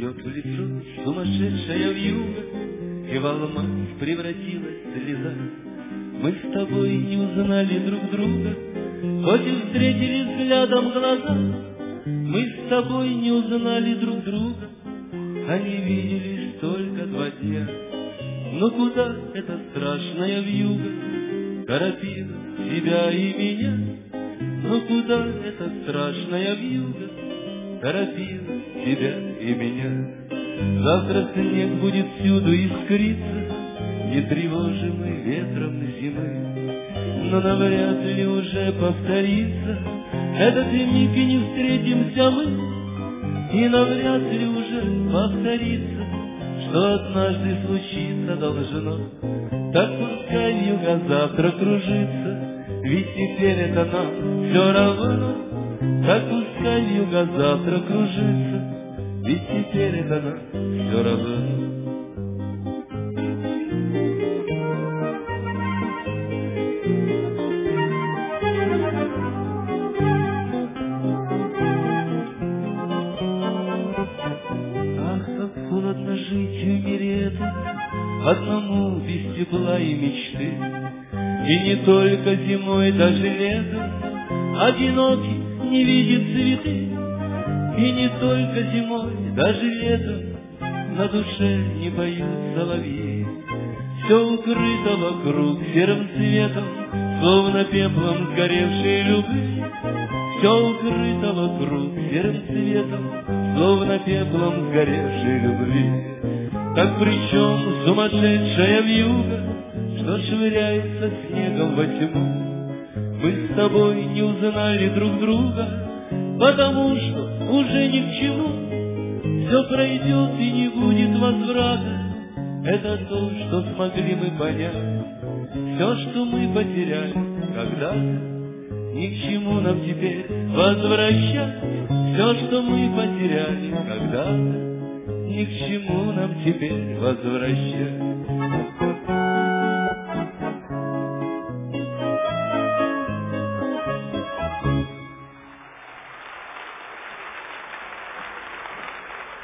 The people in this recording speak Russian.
Бьет в лицо сумасшедшая вьюга, и в алмаз превратилась слеза. Мы с тобой не узнали друг друга, хоть и встретили взглядом глаза. Мы с тобой не узнали друг друга, а не виделись только 2 дня. Но куда эта страшная вьюга торопила тебя и меня? Но куда эта страшная вьюга торопила тебя и меня? Завтра снег будет всюду искриться, нетревожимый ветром зимы. Но навряд ли уже повторится этот миг, и не встретимся мы. И навряд ли уже повторится, что однажды случиться должно. Так пускай вьюга завтра кружится, ведь теперь это нам все равно. Так пускай вьюга завтра кружится, ведь теперь это нам все равно. Ах, как холодно жить в мире этом, одному без тепла и мечты. И не только зимой, даже летом одинокий не видит цветы. И не только зимой, даже летом на душе не поют соловьи. Все укрыто вокруг серым цветом, словно пеплом сгоревшей любви. Все укрыто вокруг серым цветом, словно пеплом сгоревшей любви. Так причем сумасшедшая вьюга, что швыряется снегом во тьму? Мы с тобой не узнали друг друга, потому что уже ни к чему. Все пройдет и не будет возврата, это то, что смогли мы понять. Все, что мы потеряли когда-то, ни к чему нам теперь возвращать. Все, что мы потеряли когда-то, ни к чему нам теперь возвращать.